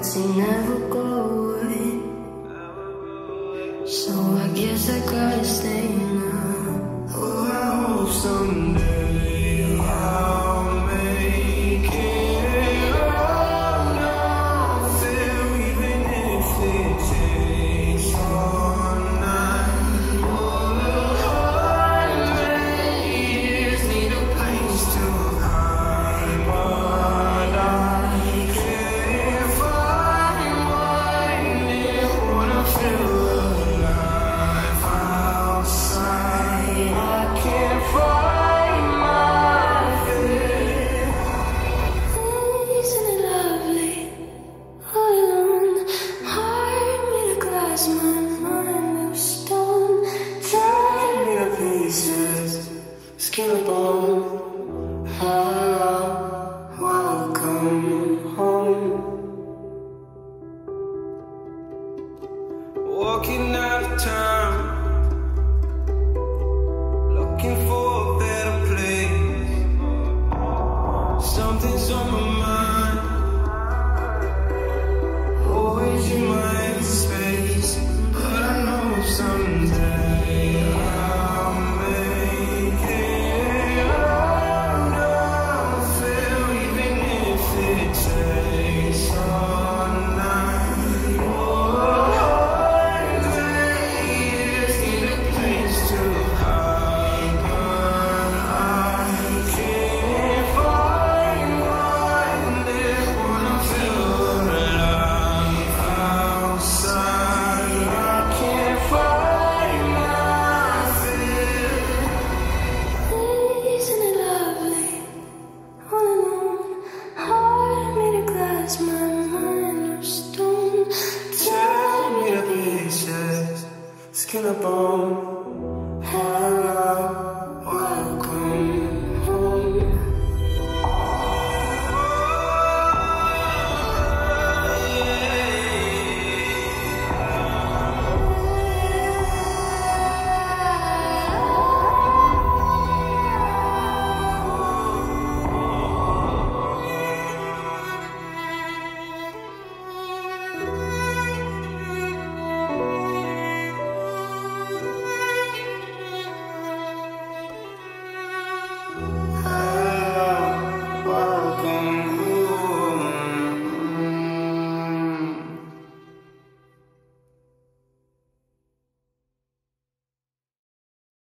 they never go away. So I guess I gotta stay now. Oh, I hope someday I'll make it out of there, even if it takes all night. Oh, years need a place to hide, but I can't find it when I feel alive outside. I can't find my feet. Isn't it lovely? All alone, heart made of glass, my mind of stone. Tear me to pieces, skin and bone. Welcome home. Walking out of town, looking for a better place. Something's on my mind, always in my empty space. But I know someday I'll make it out of there, even if it takes all